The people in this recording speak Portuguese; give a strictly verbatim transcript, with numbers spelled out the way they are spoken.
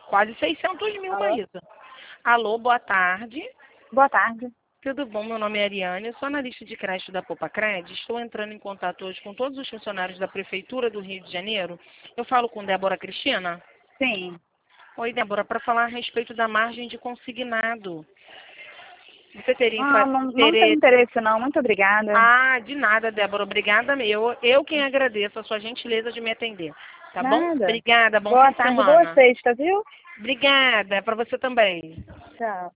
Quase seiscentos mil, Alô? Maísa. Alô, boa tarde. Boa tarde. Tudo bom? Meu nome é Ariane, eu sou analista de crédito da Popacred. Estou entrando em contato hoje com todos os funcionários da Prefeitura do Rio de Janeiro. Eu falo com Débora Cristina. Sim. Oi, Débora, para falar a respeito da margem de consignado. Você teria Ah, infa- não, não tem interesse? interesse não, muito obrigada. Ah, de nada, Débora. Obrigada. Eu, eu quem agradeço a sua gentileza de me atender. Tá bom? Nada. Obrigada. Bom fim Boa de tarde, boa semana. sexta, viu? Obrigada. Para você também. Tchau.